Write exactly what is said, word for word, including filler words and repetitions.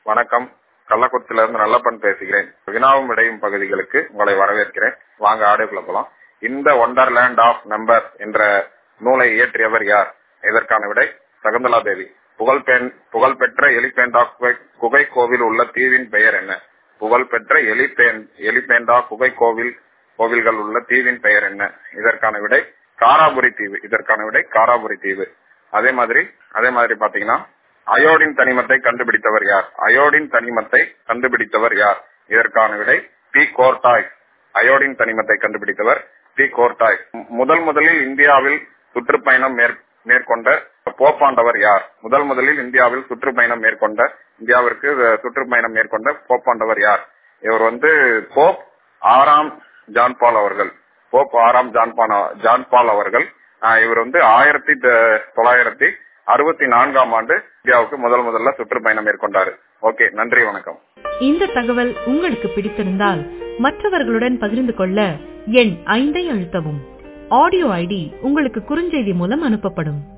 வணக்கம். கள்ளக்குறிச்சியிலிருந்து நல்லப்பன் பேசுகிறேன். வினாவும் விடையும் பகுதிகளுக்கு உங்களை வரவேற்கிறேன். வாங்க ஆடியோக்குள்ள போலாம். இந்த ஒண்டர்லேண்ட் ஆஃப் நம்பர் என்ற நூலை இயற்றியவர் யார்? இதற்கான விடை சகுந்தலா தேவி. புகழ்பெண் புகழ்பெற்ற எலிபேண்டா குகை குகை கோவில் உள்ள தீவின் பெயர் என்ன? புகழ்பெற்ற எலிபேன் எலிபேண்டா குகை கோவில் கோவில்கள் உள்ள தீவின் பெயர் என்ன? இதற்கான விடை காராபுரி தீவு. இதற்கான விடை காராபுரி தீவு. அதே மாதிரி அதே மாதிரி பாத்தீங்கன்னா அயோடின் தனிமத்தை கண்டுபிடித்தவர் யார்? அயோடின் தனிமத்தை கண்டுபிடித்தவர் யார்? இதற்கான விடை பி கோர்டாய். அயோடின் தனிமத்தை கண்டுபிடித்தவர் பி கோர்டாய். முதல் முதலில் இந்தியாவில் சுற்றுப்பயணம் மேற்கொண்ட போப்பாண்டவர் யார்? முதல் முதலில் இந்தியாவில் சுற்றுப்பயணம் மேற்கொண்ட இந்தியாவிற்கு சுற்றுப்பயணம் மேற்கொண்ட போப்பாண்டவர் யார்? இவர் வந்து போப் ஆறாம் ஜான்பால் அவர்கள். போப் ஆறாம் ஜான்பால் ஜான்பால் அவர்கள். இவர் வந்து ஆயிரத்தி தொள்ளாயிரத்தி அறுபத்தி நான்காம் ஆண்டு இந்தியாவுக்கு முதல் முதல்ல சுற்றுப்பயணம் மேற்கொண்டாரு. ஓகே, நன்றி, வணக்கம். இந்த தகவல் உங்களுக்கு பிடித்திருந்தால் மற்றவர்களுடன் பகிர்ந்து கொள்ள எண் ஐந்தை அழுத்தவும். ஆடியோ ஐடி உங்களுக்கு குறுஞ்செய்தி மூலம் அனுப்பப்படும்.